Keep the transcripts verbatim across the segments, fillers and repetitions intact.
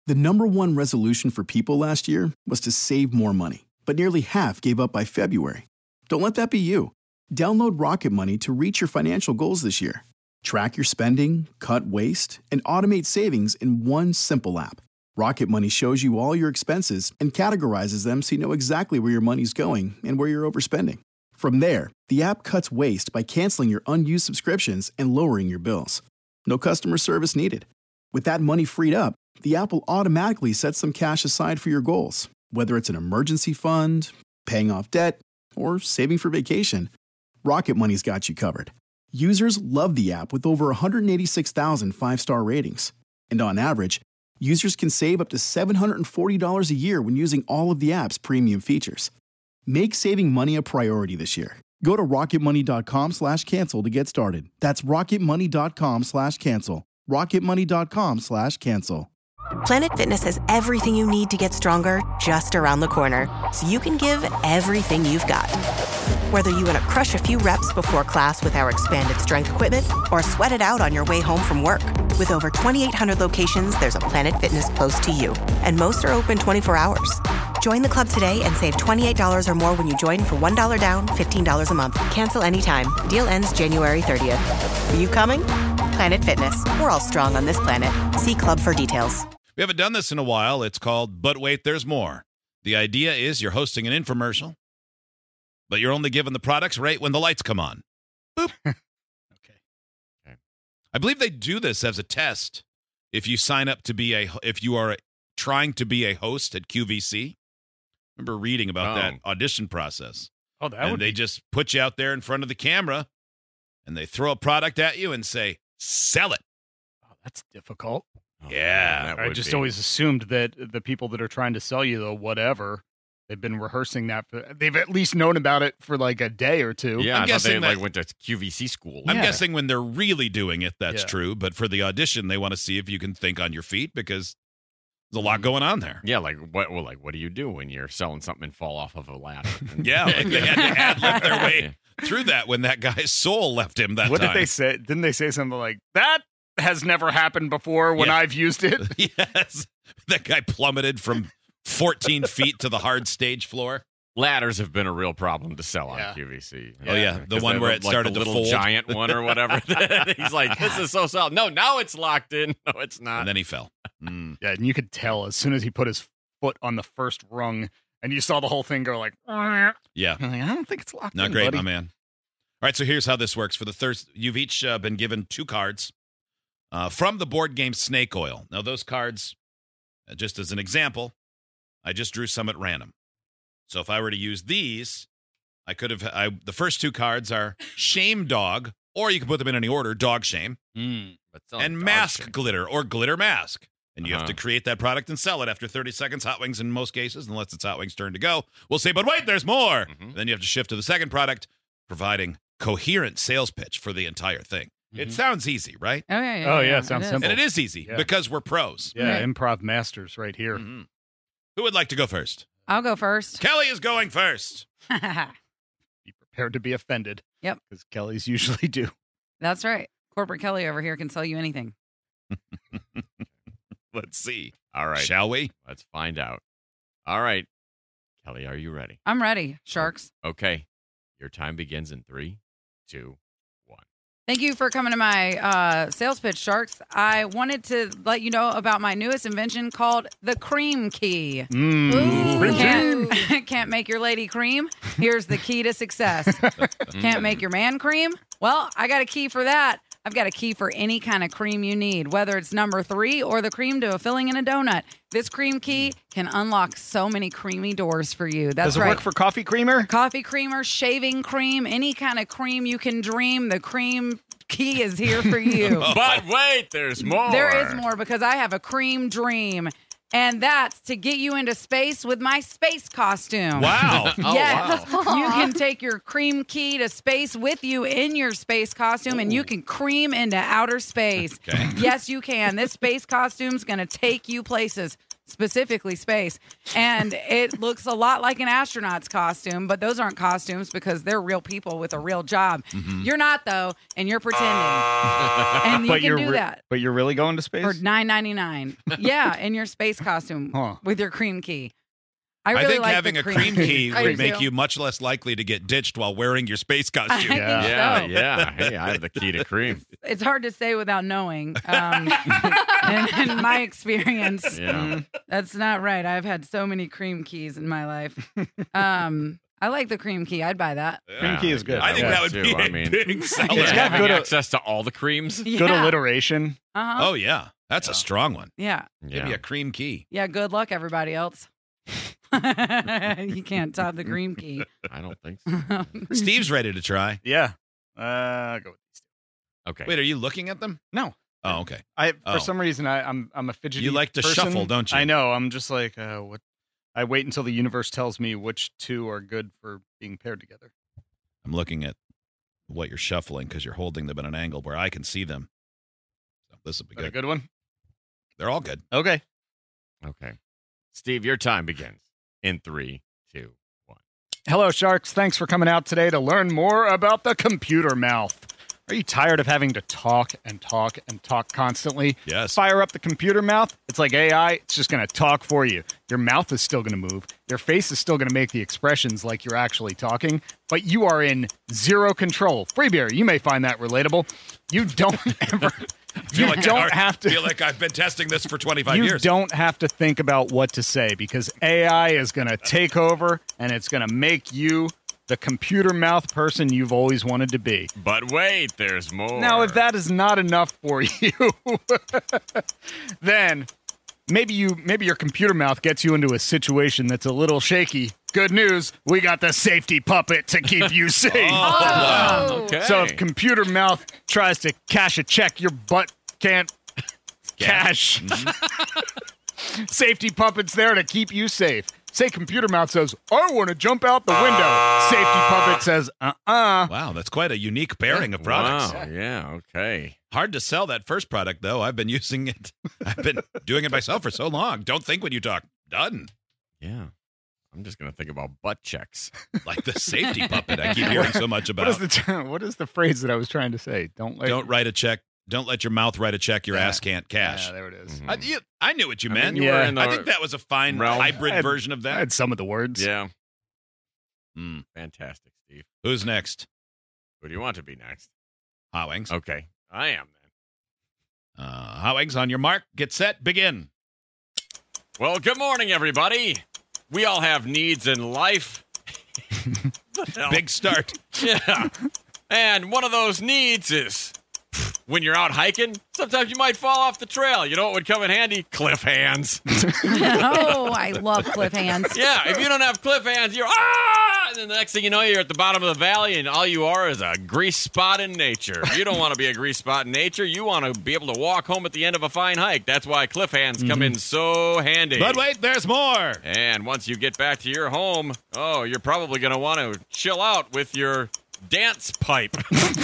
The number one resolution for people last year was to save more money, but nearly half gave up by February. Don't let that be you. Download Rocket Money to reach your financial goals this year. Track your spending, cut waste, and automate savings in one simple app. Rocket Money shows you all your expenses and categorizes them so you know exactly where your money's going and where you're overspending. From there, the app cuts waste by canceling your unused subscriptions and lowering your bills. No customer service needed. With that money freed up, the app will automatically set some cash aside for your goals, whether it's an emergency fund, paying off debt, or saving for vacation. Rocket Money's got you covered. Users love the app with over one hundred eighty-six thousand five-star ratings. And on average, users can save up to seven hundred forty dollars a year when using all of the app's premium features. Make saving money a priority this year. Go to rocketmoney.com slash cancel to get started. That's rocketmoney.com slash cancel. rocketmoney.com slash cancel. Planet Fitness has everything you need to get stronger just around the corner, so you can give everything you've got. Whether you want to crush a few reps before class with our expanded strength equipment or sweat it out on your way home from work. With over twenty-eight hundred locations, there's a Planet Fitness close to you, and most are open twenty-four hours. Join the club today and save twenty-eight dollars or more when you join for one dollar down, fifteen dollars a month. Cancel anytime. Deal ends January thirtieth. Are you coming? Planet Fitness. We're all strong on this planet. See club for details. We haven't done this in a while. It's called But Wait, There's More. The idea is you're hosting an infomercial, but you're only given the products right when the lights come on. Boop. Okay. Okay. I believe they do this as a test if you sign up to be a, if you are trying to be a host at Q V C. I remember reading about Oh. that audition process. Oh, that and would they be... just put you out there in front of the camera, and they throw a product at you and say, sell it. Oh, that's difficult. Oh, Yeah. that I would just be. always assumed that the people that are trying to sell you the whatever, they've been rehearsing that. For, they've at least known about it for like a day or two. Yeah, I'm I thought they guessing like that- went to Q V C school. I'm Yeah. guessing when they're really doing it, that's Yeah. true. But for the audition, they want to see if you can think on your feet because there's a lot going on there. Yeah, like what? Well, like what do you do when you're selling something and fall off of a ladder? Yeah, like they had to ad-lib their way through that when that guy's soul left him that What time. did they say? Didn't they say something like that? Has never happened before when Yeah. I've used it. Yes. That guy plummeted from fourteen feet to the hard stage floor. Ladders have been a real problem to sell Yeah. on Q V C. Oh, yeah, the 'Cause one they where look it like started the to little fold. giant one or whatever. He's like, this is so solid. No, now it's locked in. No, it's not. And then he fell. Mm. Yeah, and you could tell as soon as he put his foot on the first rung, and you saw the whole thing go like, Yeah. I'm like, I don't think it's locked Not in, great, buddy. my man. All right, so here's how this works. For the thirst, you've each uh, been given two cards uh, from the board game Snake Oil. Now, those cards, uh, just as an example, I just drew some at random. So if I were to use these, I could have. I, the first two cards are Shame Dog, or you can put them in any order: Dog Shame, Mm, but selling and dog Mask shit. Glitter, or Glitter Mask. And you have Uh-huh. to create that product and sell it after thirty seconds. Hot Wings in most cases, unless it's Hot Wings' turn to go. We'll say, but wait, there's more. Mhm. Then you have to shift to the second product, providing coherent sales pitch for the entire thing. It Mhm. sounds easy, right? Oh, yeah, yeah. Oh, yeah, it sounds is. simple. And it is easy Yeah. because we're pros. Yeah, Right. improv masters right here. Mhm. Who would like to go first? I'll go first. Kelly is going first. Be prepared to be offended. Yep. Because Kellys usually do. That's right. Corporate Kelly over here can sell you anything. Let's see. All right. Shall we? Let's find out. All right. Kelly, are you ready? I'm ready, Sharks. Okay. Your time begins in three, two, one. Thank you for coming to my uh, sales pitch, Sharks. I wanted to let you know about my newest invention called the Cream Key. Mm. Cream Can't, can't make your lady cream? Here's the key to success. Can't make your man cream? Well, I got a key for that. I've got a key for any kind of cream you need, whether it's number three or the cream to a filling in a donut. This cream key can unlock so many creamy doors for you. That's Does it right. work for coffee creamer? Coffee creamer, shaving cream, any kind of cream you can dream. The cream key is here for you. But wait, there's more. There is more because I have a cream dream. And that's to get you into space with my space costume. Wow. Oh, Yes. wow. You can take your cream key to space with you in your space costume and you can cream into outer space. Okay. Yes, you can. This space costume's going to take you places. specifically space. And it looks a lot like an astronaut's costume, but those aren't costumes because they're real people with a real job. Mm-hmm. You're not, though, and you're pretending. And you but can you're do re- that. But you're really going to space? For nine ninety-nine. Yeah, in your space costume Huh. with your cream key. I, I, really think like having the a cream key I would do make too. you much less likely to get ditched while wearing your space costume. I Yeah. think Yeah, so. yeah. Hey, I have the key to cream. It's hard to say without knowing. Um, in, in my experience, Yeah. that's not right. I've had so many cream keys in my life. Um, I like the cream key. I'd buy that. Cream key is good. I think Yeah, that would too. be a I mean, big seller. It's Yeah, got having good- access to all the creams. Yeah. Good alliteration. Uh-huh. Oh, yeah. That's a strong one. Yeah. Give me a cream key. Yeah. Good luck, everybody else. You can't top the cream key. I don't think so. Steve's ready to try. Yeah. Uh, go with these two. Okay. Wait, are you looking at them? No. Oh, okay. I for Oh. some reason I, I'm I'm a fidgety. You like to person. shuffle, don't you? I know. I'm just like uh, what. I wait until the universe tells me which two are good for being paired together. I'm looking at what you're shuffling because you're holding them at an angle where I can see them. So this will be Is that a good. good one? They're all good. Okay. Okay. Steve, your time begins in three, two, one. Hello, Sharks. Thanks for coming out today to learn more about the computer mouth. Are you tired of having to talk and talk and talk constantly? Yes. Fire up the computer mouth. It's like A I. It's just going to talk for you. Your mouth is still going to move. Your face is still going to make the expressions like you're actually talking, but you are in zero control. Freebeer, you may find that relatable. You don't ever... Feel You like I don't already- have to... Feel like I've been testing this for twenty-five you years. don't have to think about what to say because A I is going to take over and it's going to make you the computer mouth person you've always wanted to be. But wait, there's more. Now, if that is not enough for you, then maybe you maybe your computer mouth gets you into a situation that's a little shaky. Good news, we got the safety puppet to keep you safe. wow. Okay. So if computer mouth tries to cash a check your butt can't cash, safety puppet's there to keep you safe. Say computer mouth says, I want to jump out the window. Safety puppet says, uh-uh. Wow, that's quite a unique pairing of products. Wow. Yeah. Okay. Hard to sell that first product, though. I've been using it. I've been doing it myself for so long. Don't think when you talk. Done. Yeah. I'm just gonna think about butt checks. Like the safety puppet I keep hearing so much What is about. the t- what is the phrase that I was trying to say? Don't let Don't write a check. Don't let your mouth write a check your Yeah. ass can't cash. Yeah, there it is. Mhm. I, you- I knew what you I mean, meant. you Yeah. were in the I think that was a fine realm. hybrid I had- version of I that. had some of the words. Yeah. Hmm. Fantastic, Steve. Who's next? Who do you want to be next? Hot Wings. Okay. I am then. Uh, Hot Wings, on your mark, get set, begin. Well, good morning, everybody. We all have needs in life. Big start. Yeah. And one of those needs is when you're out hiking, sometimes you might fall off the trail. You know what would come in handy? Cliff hands. Oh, I love cliff hands. Yeah, if you don't have cliff hands, you're ah! And then the next thing you know, you're at the bottom of the valley, and all you are is a grease spot in nature. You don't want to be a grease spot in nature. You want to be able to walk home at the end of a fine hike. That's why cliff hands come in so handy. But wait, there's more. And once you get back to your home, oh, you're probably going to want to chill out with your dance pipe.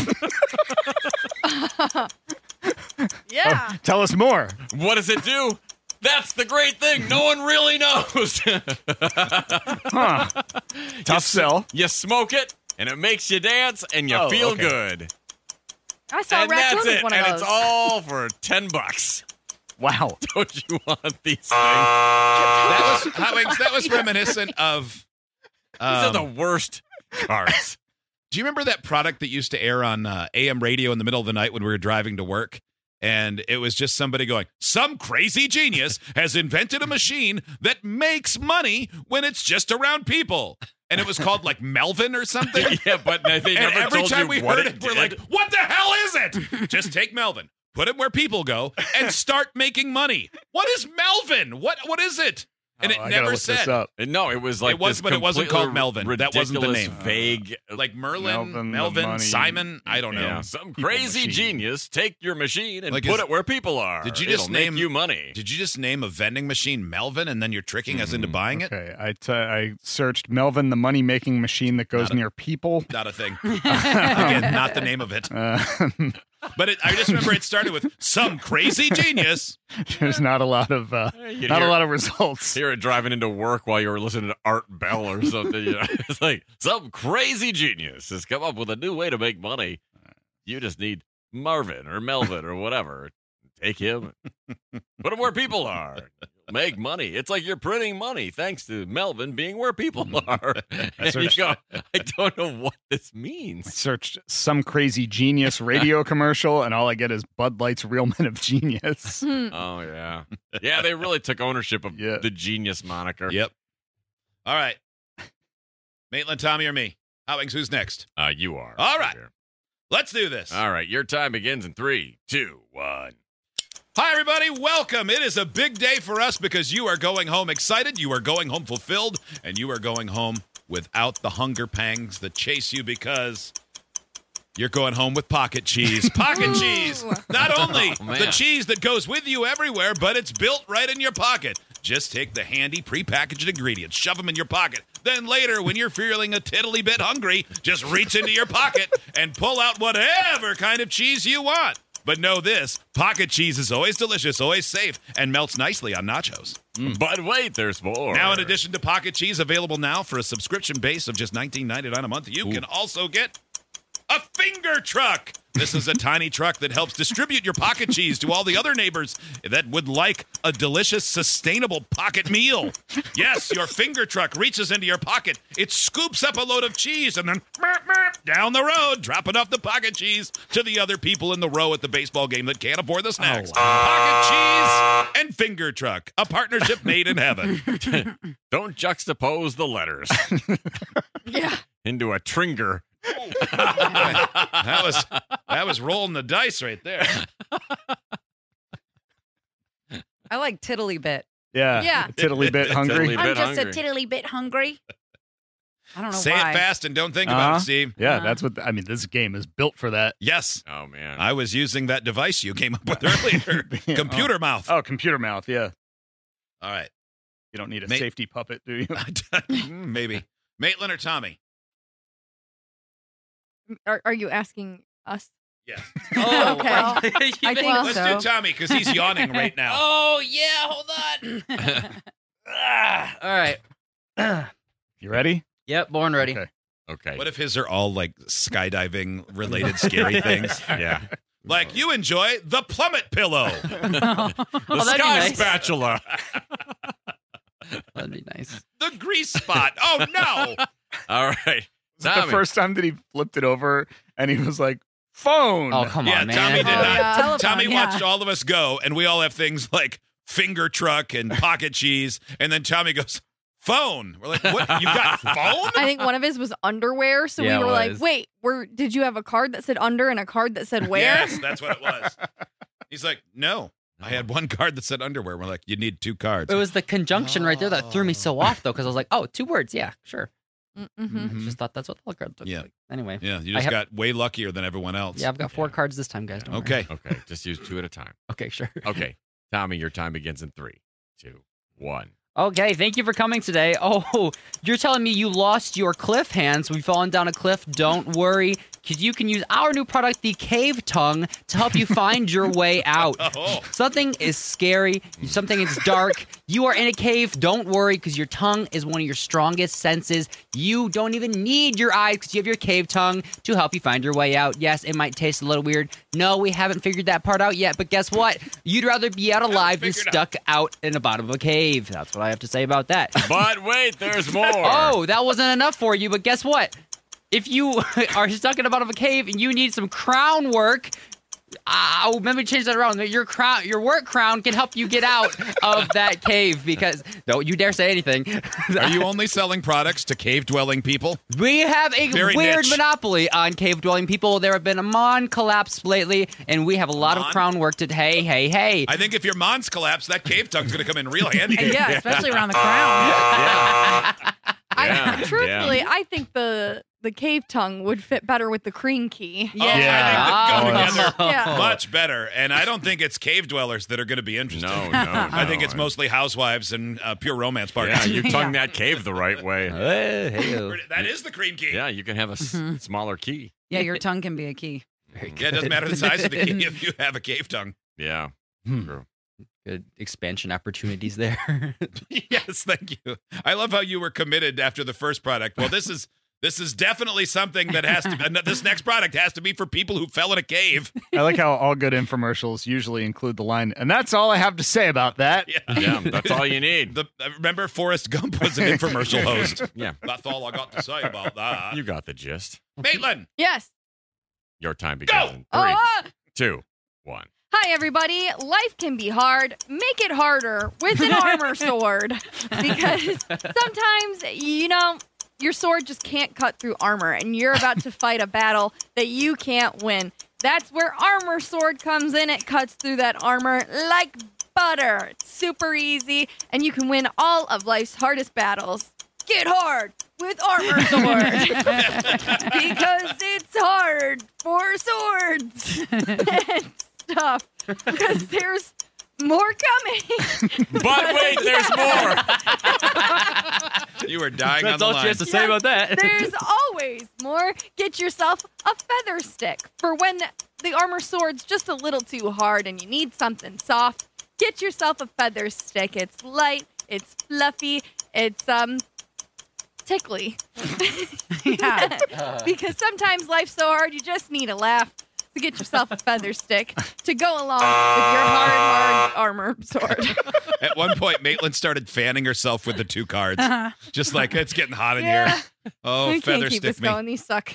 Yeah. Tell us more. What does it do? That's the great thing. No one really knows. Huh. Tough sell. You smoke it, and it makes you dance, and you Oh, feel okay. good. I saw And raccoon that's with it. one And of it's those. all for ten bucks. Wow. Don't you want these things? That was Hot Wings. That was reminiscent of. These are the um, worst cards. Do you remember that product that used to air on uh, A M radio in the middle of the night when we were driving to work? And it was just somebody going, some crazy genius has invented a machine that makes money when it's just around people. And it was called like Melvin or something. Yeah, but they And never every told time you we what heard it it, we're did. like, what the hell is it? Just take Melvin, put it where people go, and start making money. What is Melvin? What What is it? And Oh, it I gotta never look this said. up. And no, it was like It was, this but it wasn't completely called Melvin. That wasn't the ridiculous, name. Vague, Like Merlin, Melvin, Melvin, the money. Simon. I don't know. yeah, some People crazy machine. genius take your machine and Like, put is- it where people are. Did you just It'll name- make you money? Did you just name a vending machine Melvin and then you're tricking us into buying it? Okay, I, t- I searched Melvin, the money-making machine that goes Not a- near people. Not a thing. Again, not the name of it. Uh, But it, I just remember it started with some crazy genius. There's not a lot of uh, You not hear- a lot of results. Hear it driving into work while you were listening to Art Bell or something. You know? It's like some crazy genius has come up with a new way to make money. You just need Marvin or Melvin or whatever. Take him, put him where people are. Make money. It's like you're printing money thanks to Melvin being where people are. And you go, I don't know what this I means. searched some crazy genius radio commercial, and all I get is Bud Light's Real Men of Genius. Oh, yeah. Yeah, they really took ownership of Yeah. the genius moniker. Yep. All right. Maitland, Tommy, or me? Howings, who's next? Uh, you are. All right. Let's do this. All right. Your time begins in three, two, one. Hi, everybody. Welcome. It is a big day for us because you are going home excited, you are going home fulfilled, and you are going home without the hunger pangs that chase you because you're going home with pocket cheese. Pocket cheese. Not only Oh, man. the cheese that goes with you everywhere, but it's built right in your pocket. Just take the handy prepackaged ingredients, shove them in your pocket. Then later, when you're feeling a tiddly bit hungry, just reach into your pocket and pull out whatever kind of cheese you want. But know this, pocket cheese is always delicious, always safe, and melts nicely on nachos. But wait, there's more. Now, in addition to pocket cheese, available now for a subscription base of just nineteen ninety-nine a month, you can also get a finger truck. This is a tiny truck that helps distribute your pocket cheese to all the other neighbors that would like a delicious, sustainable pocket meal. Yes, your finger truck reaches into your pocket. It scoops up a load of cheese and then burp, burp, down the road, dropping off the pocket cheese to the other people in the row at the baseball game that can't afford the snacks. Pocket cheese and finger truck, a partnership made in heaven. Don't juxtapose the letters Yeah. into a tringer. That was that was rolling the dice right there. I like tiddly bit. Yeah, Yeah. tiddly bit hungry. Tiddly I'm bit just hungry. a tiddly bit hungry. I don't know Say why. it fast and don't think about Uh-huh. it, Steve. Yeah, Uh-huh. that's what I mean. This game is built for that. Yes, Oh, man. I was using that device you came up with earlier. Yeah. Computer mouth. Oh, computer mouth. Yeah, All right. you don't need a Ma- safety puppet, do you? Maybe. Maitland or Tommy? Are, are you asking us? Yes. Oh, Okay. well, I think Well- Let's so. do Tommy because he's yawning right now. Oh, yeah, hold on. Ah, all right. You ready? Yep, born ready. Okay. Okay. What if his are all like skydiving related scary things? Yeah. Like you enjoy the plummet pillow. The Oh, that'd be sky nice. spatula. That'd be nice. The grease spot. Oh no. All right. Was it Tommy. the first time that he flipped it over and he was like, phone. Oh, come Yeah, on, man. Tommy did Oh, not. yeah. Telephone, Tommy yeah. watched all of us go, and we all have things like finger truck and pocket cheese, and then Tommy goes, phone. We're like, what? You got phone? I think one of his was underwear, so Yeah, we it were like, was. "Wait, were did you have a card that said under and a card that said where?" Yes, that's what it was. He's like, no. I had one card that said underwear. We're like, you need two cards. It was the conjunction right there that threw me so off, though, because I was like, oh, two words. Yeah, sure. Mm-hmm. I just thought that's what the card looked Yeah. like. Anyway. Yeah, you I just have- got way luckier than everyone else. Yeah, I've got four cards this time, guys. Don't worry. Okay. Okay. Just use two at a time. Okay, sure. Okay. Tommy, your time begins in three, two, one. Okay, thank you for coming today. Oh, you're telling me you lost your cliff hands. We've fallen down a cliff. Don't worry, because you can use our new product, the Cave Tongue, to help you find your way out. Oh. Something is scary. Something is dark. You are in a cave. Don't worry, because your tongue is one of your strongest senses. You don't even need your eyes, because you have your cave tongue to help you find your way out. Yes, it might taste a little weird. No, we haven't figured that part out yet. But guess what? You'd rather be out alive than figured stuck out in the bottom of a cave. That's what I have to say about that. But wait, there's more. Oh, that wasn't enough for you, but guess what? If you are stuck in the bottom of a cave and you need some crown work, uh, maybe change that around. Your crown, your work crown can help you get out of that cave because don't you dare say anything. Are you only selling products to cave-dwelling people? We have a Very weird niche. monopoly on cave-dwelling people. There have been a Mon collapse lately, and we have a lot Mon? of crown work to. Hey, hey, hey! I think if your Mons collapse, that cave tongue's going to come in real handy. Yeah, especially around the crown. I, Yeah, truthfully, I think the the cave tongue would fit better with the cream key. Oh, I think they go together Yeah. much better. And I don't think it's cave dwellers that are going to be interested. No, no, I think no. it's mostly housewives and uh, pure romance partners. Yeah, you tongued that cave the right way. Hey, hey, That is the cream key. Yeah, you can have a s- smaller key. Yeah, your tongue can be a key. Very Yeah, it doesn't good. matter the size of the cave if you have a cave tongue. Yeah. Hmm. True. Good expansion opportunities there. Yes, thank you. I love how you were committed after the first product. Well, this is this is definitely something that has to. This next product has to be for people who fell in a cave. I like how all good infomercials usually include the line, and that's all I have to say about that. Yeah, Yeah, that's all you need. The, remember, Forrest Gump was an infomercial host. Yeah. That's all I got to say about that. You got the gist. Maitland, Yes. Your time begins in three, Oh, uh, two, one. hi, everybody. Life can be hard. Make it harder with an armor sword. Because sometimes, you know, your sword just can't cut through armor, and you're about to fight a battle that you can't win. That's where Armor Sword comes in. It cuts through that armor like butter. It's super easy, and you can win all of life's hardest battles. Get hard with Armor Sword. Because it's hard for swords and stuff. Because there's more coming. But wait, there's more. you were dying That's on all the she line. has to say about that. There's always more. Get yourself a feather stick for when the armor sword's just a little too hard and you need something soft. Get yourself a feather stick. It's light, it's fluffy, it's um tickly. Yeah. Because sometimes life's so hard you just need a laugh. So get yourself a feather stick to go along with your hard, hard armor sword. At one point, Maitland started fanning herself with the two cards. Uh-huh. Just like, it's getting hot in Yeah. here. Oh, I feather can't keep stick this me. going. These suck.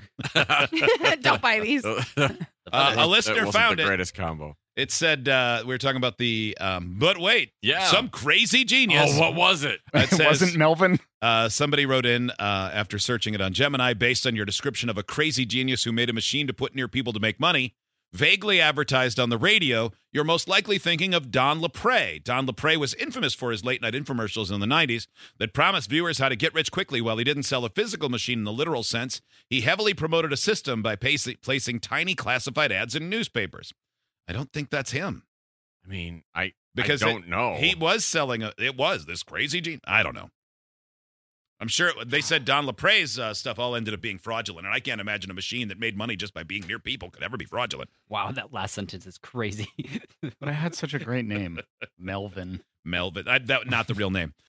Don't buy these. Uh, a listener that wasn't found the it. greatest combo. It said, uh, we were talking about the, um, but wait, Yeah. some crazy genius. Oh, what was it? It It says, wasn't Melvin. uh, somebody wrote in uh, after searching it on Gemini, based on your description of a crazy genius who made a machine to put near people to make money, vaguely advertised on the radio, you're most likely thinking of Don LePray. Don LePray was infamous for his late-night infomercials in the nineties that promised viewers how to get rich quickly. While he didn't sell a physical machine in the literal sense, he heavily promoted a system by pace- placing tiny classified ads in newspapers. I don't think that's him. I mean, I, Because I don't it- know. He was selling a, it was this crazy gene. I don't know. I'm sure they said Don LePray's uh, stuff all ended up being fraudulent, and I can't imagine a machine that made money just by being near people could ever be fraudulent. Wow, that last sentence is crazy. But I had such a great name, Melvin. Melvin, I, that not the real name.